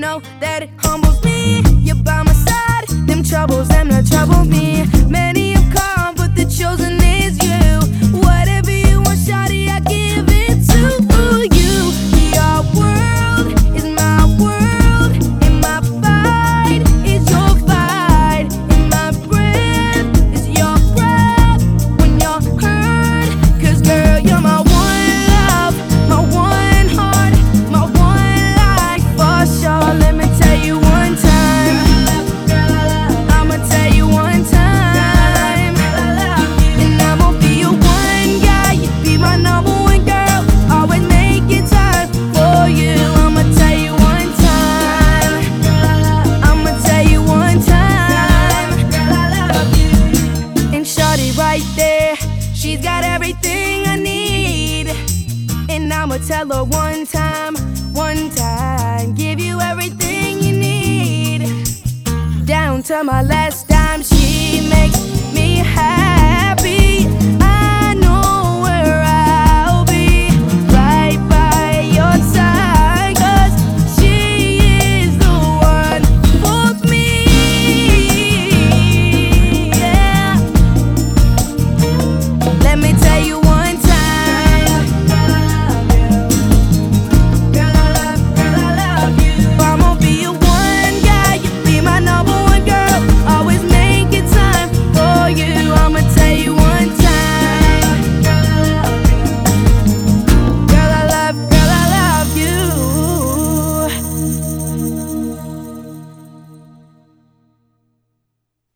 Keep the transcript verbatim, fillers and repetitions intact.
know that it humbles me. You're by my side, them troubles, them not trouble me. Many have come, but the chosen is you. Whatever you want, shawty, I give it to you. Your world is my world, and my fight is your fight, and my breath is your breath when you're hurt. Cause girl, you're my one love, my one heart, my one life for sure. Let me tell you one time, I'ma tell you one time, and I'ma be your one guy. You be my number one girl, always making time for you. I'ma tell you one time, I'ma tell you one time, and shorty right there, she's got everything I need. And I'ma tell her one time, one time, give you everything you need, down to my last